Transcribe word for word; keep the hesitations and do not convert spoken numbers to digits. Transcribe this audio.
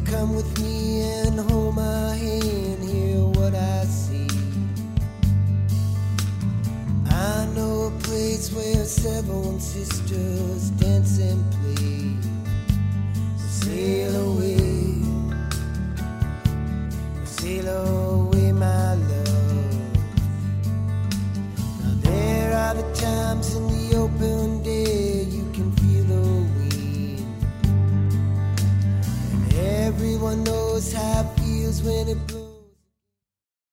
come with me and hold my hand, hear what I see. I know a place where seven sisters dance and play. So sail away, sail away, my love. Now there are the times in the open day you can feel the wind, and everyone knows how it feels when it blows.